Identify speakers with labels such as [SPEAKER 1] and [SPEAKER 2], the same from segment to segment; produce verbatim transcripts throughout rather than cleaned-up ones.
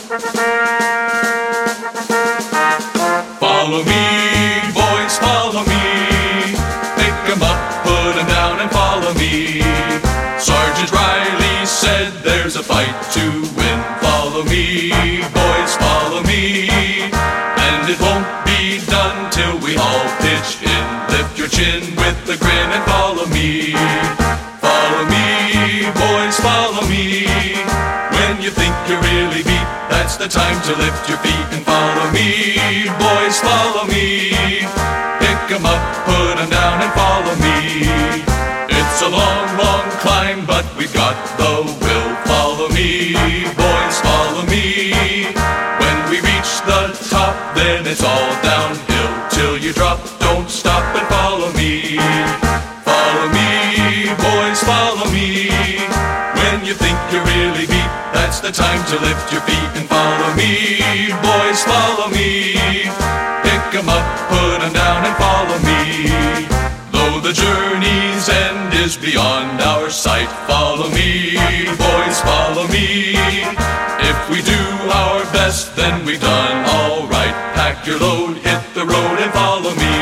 [SPEAKER 1] Follow me, boys, follow me. Pick 'em up, put 'em down and follow me. Sergeant Riley said there's a fight to win. Follow me, boys, follow me. And it won't be done till we all pitch in. Lift your chin with a grin and follow me. Follow me, boys, follow me. When you think you're really beat, that's the time to lift your feet and follow me. Boys, follow me. Pick 'em up, put 'em down and follow me. It's a long, long climb, but we've got the will. Follow me, boys, follow me. When we reach the top, then it's all downhill. Till you drop, don't stop and follow me. Follow me, boys, follow me. When you think you're really beat, that's the time to lift your feet and follow me. Boys, follow me. Pick 'em up, put 'em down and follow me. Though the journey's end is beyond our sight, follow me, boys, follow me. If we do our best, then we've done all right. Pack your load, hit the road and follow me.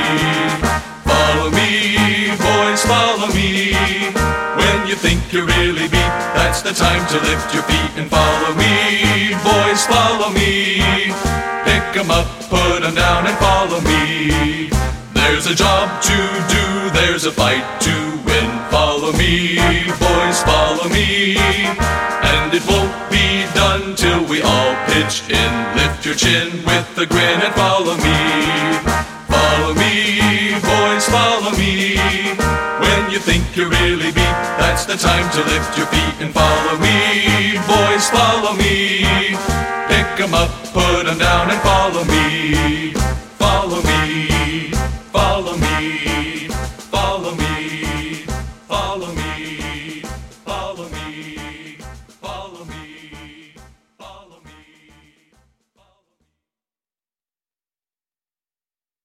[SPEAKER 1] Follow me, boys, follow me. When you think you're really beat, that's the time to lift your feet and follow me. Boys, follow me. Pick 'em up, put 'em down and follow me. There's a job to do, there's a fight to win. Follow me, boys, follow me. And it won't be done till we all pitch in. Lift your chin with a grin and follow me. Follow me, boys, follow me. When you think you're really beat, that's the time to lift your feet and follow me. Boys, follow me. Pick 'em up, put 'em down and follow me.